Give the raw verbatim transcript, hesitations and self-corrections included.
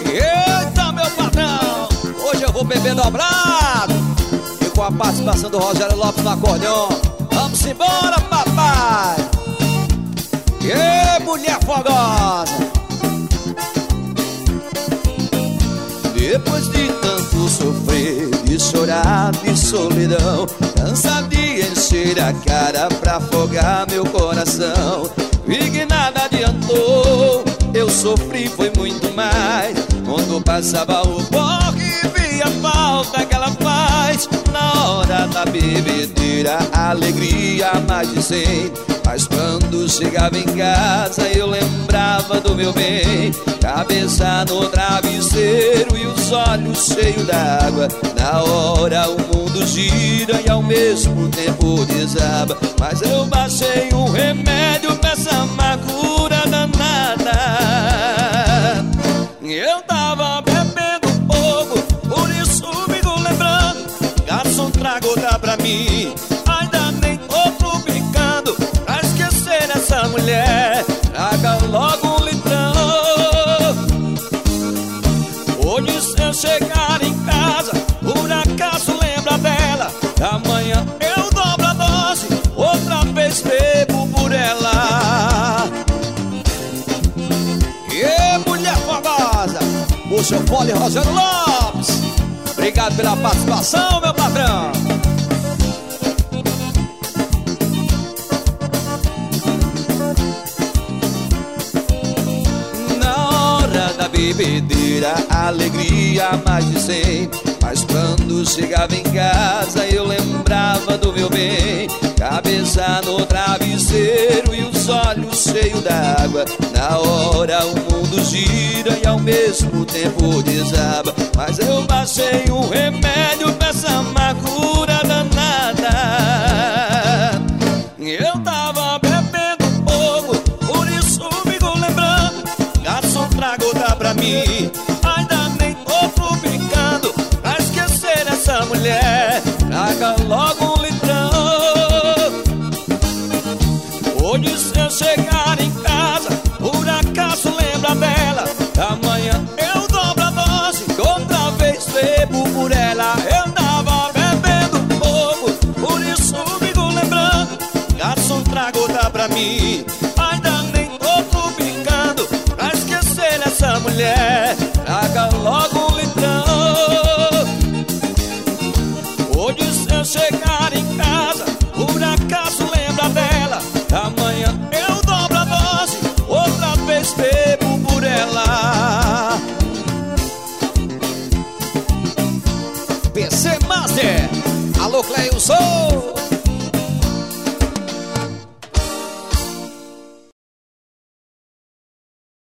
Eita, meu patrão, hoje eu vou beber dobrado. E com a participação do Rogério Lopes no acordeon. Vamos embora, papai. E mulher fogosa. Depois de tanto sofrer, de chorar, de solidão, cansa de encher a cara pra afogar meu coração. Vi que nada adiantou, eu sofri, foi muito mais. Quando passava o porre, via a falta que ela faz. Na hora da bebedeira, alegria mais de cem. Mas quando chegava em casa, eu lembrava do meu bem. Cabeça no travesseiro e os olhos cheios d'água. Na hora o mundo gira e ao mesmo tempo desaba. Mas eu baixei um remédio pra essa amargura danada. Eu tava bebendo pouco, por isso fico lembrando. Garçom, traga outra pra mim. Ainda nem tô trupicando pra esquecer essa mulher. Traga logo um litrão. Hoje se eu chegar em casa, por acaso lembra dela. Amanhã eu dobro a dose, outra vez bebo por ela. E mulher famosa, o seu Poli Rogério Lopes. Obrigado pela participação, meu patrão. Bebedeira, alegria mais de cem. Mas quando chegava em casa, eu lembrava do meu bem. Cabeça no travesseiro e os olhos cheios d'água. Na hora o mundo gira e ao mesmo tempo desaba. Mas eu baixei um remédio pra essa amargura danada. Eu tava bebendo pouco, por isso fico lembrando. Garçom, traga outra pra mim. Ainda nem tô trupicando pra esquecer essa mulher. Traga logo um litrão. Hoje se eu chegar em casa, por acaso lembra dela. Amanhã eu dobro a dose, outra vez bebo por ela. Eu tava bebendo pouco, por isso fico lembrando. Garçom, traga outra pra mim. Ainda nem tô trupicando pra esquecer essa mulher. Traga logo um litrão. Hoje se eu chegar em casa, por acaso lembra dela. Amanhã eu dobro a dose, outra vez bebo por ela. P C Master, alô Cleilson.